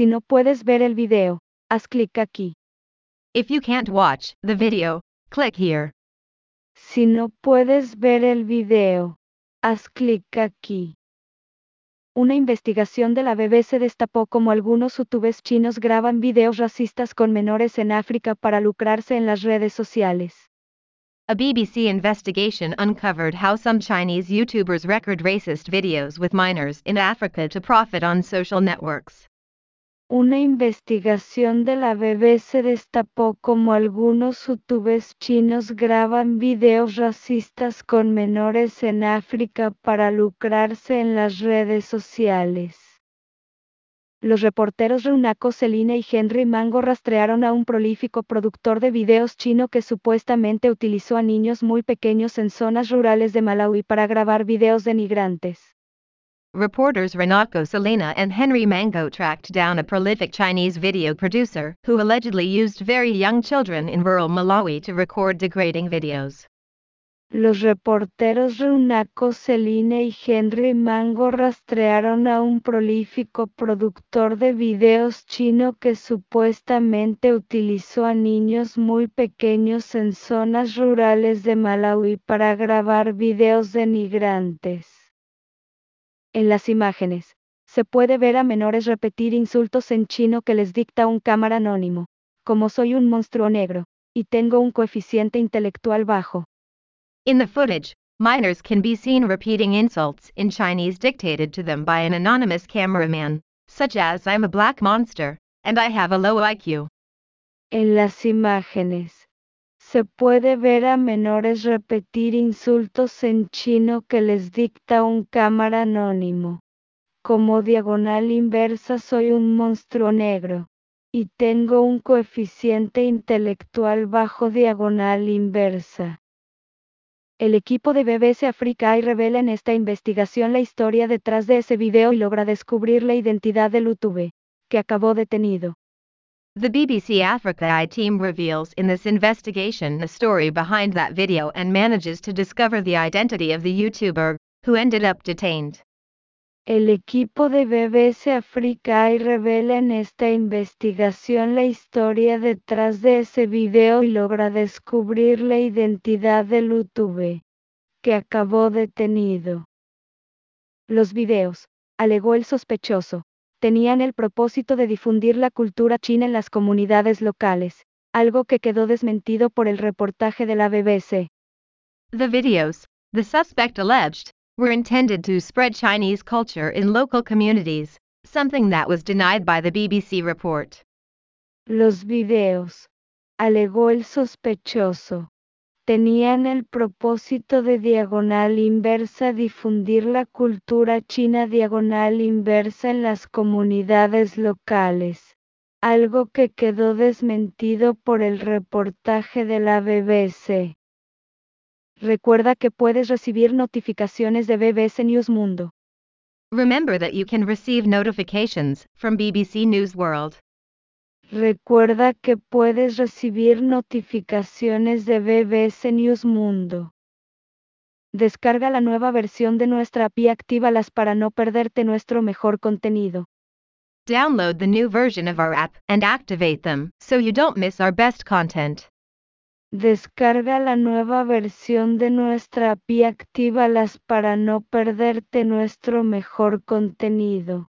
Si no puedes ver el video, haz clic aquí. If you can't watch the video, click here. Si no puedes ver el video, haz clic aquí. Una investigación de la BBC destapó cómo algunos youtubers chinos graban videos racistas con menores en África para lucrarse en las redes sociales. A BBC investigation uncovered how some Chinese YouTubers record racist videos with minors in Africa to profit on social networks. Una investigación de la BBC destapó cómo algunos youtubers chinos graban videos racistas con menores en África para lucrarse en las redes sociales. Los reporteros Runako Celine y Henry Mango rastrearon a un prolífico productor de videos chino que supuestamente utilizó a niños muy pequeños en zonas rurales de Malawi para grabar videos denigrantes. Reporters Renako Selena and Henry Mango tracked down a prolific Chinese video producer who allegedly used very young children in rural Malawi to record degrading videos. Los reporteros Runako Celine y Henry Mango rastrearon a un prolífico productor de videos chino que supuestamente utilizó a niños muy pequeños en zonas rurales de Malawi para grabar videos denigrantes. En las imágenes, se puede ver a menores repetir insultos en chino que les dicta un cámara anónimo, como soy un monstruo negro, y tengo un coeficiente intelectual bajo. In the footage, minors can be seen repeating insults in Chinese dictated to them by an anonymous cameraman, such as "I'm a black monster," and "I have a low IQ." En las imágenes, se puede ver a menores repetir insultos en chino que les dicta un cámara anónimo, como diagonal inversa soy un monstruo negro, y tengo un coeficiente intelectual bajo diagonal inversa. El equipo de BBC Africa Eye revela en esta investigación la historia detrás de ese video y logra descubrir la identidad del YouTube, que acabó detenido. The BBC Africa Eye team reveals in this investigation the story behind that video and manages to discover the identity of the YouTuber, who ended up detained. El equipo de BBC Africa Eye revela en esta investigación la historia detrás de ese video y logra descubrir la identidad del YouTube, que acabó detenido. Los videos, alegó el sospechoso, tenían el propósito de difundir la cultura china en las comunidades locales, algo que quedó desmentido por el reportaje de la BBC. The videos, the suspect alleged, were intended to spread Chinese culture in local communities, something that was denied by the BBC report. Los videos, alegó el sospechoso, tenían el propósito de diagonal inversa difundir la cultura china diagonal inversa en las comunidades locales, algo que quedó desmentido por el reportaje de la BBC. Recuerda que puedes recibir notificaciones de BBC News Mundo. Remember that you can receive notifications from BBC News World. Recuerda que puedes recibir notificaciones de BBC News Mundo. Descarga la nueva versión de nuestra app y actívalas para no perderte nuestro mejor contenido. Download the new version of our app and activate them so you don't miss our best content. Descarga la nueva versión de nuestra app y actívalas para no perderte nuestro mejor contenido.